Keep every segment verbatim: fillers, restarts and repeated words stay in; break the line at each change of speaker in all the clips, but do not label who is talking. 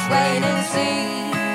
Just wait and see.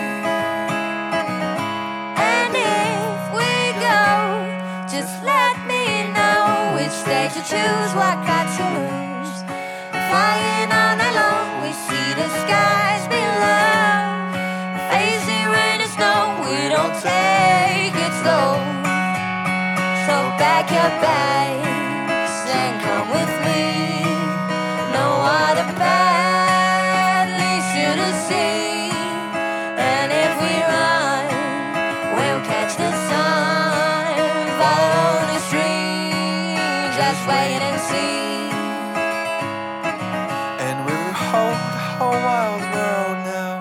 And if we go, just let me know which day to choose, what got to lose. Flying all night long, we see the skies below. Facing rain and snow, we don't take it slow. So pack your bags and come with me. No other path leads to the sea. And if we run, we'll catch the sun. Follow the stream, just wait and see.
And we'll hold the whole wild world now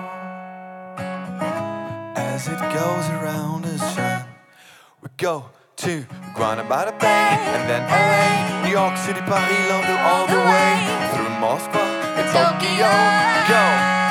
as it goes around the sun. We go to Guanabara Bay, and then L A, New York City, Paris, London, all the way through Moscow and Tokyo. Go!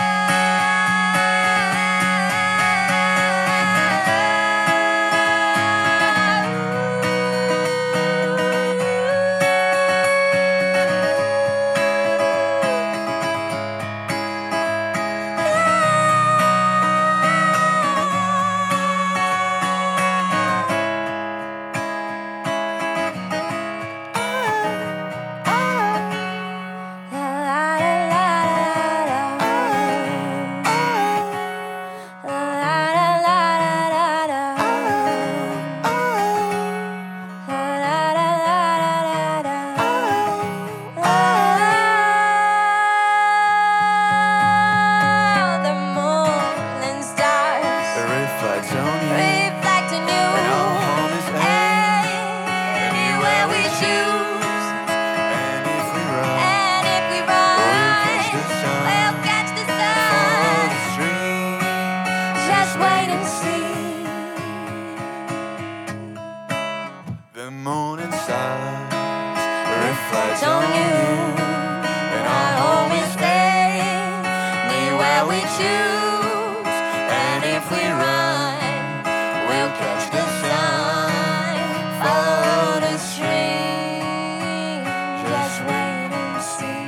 The moon and stars reflect on you, and our home is there, anywhere we choose. And if we run, we'll catch the sun. Follow the stream, just wait and see.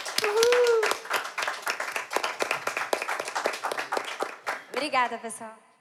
Obrigada, pessoal.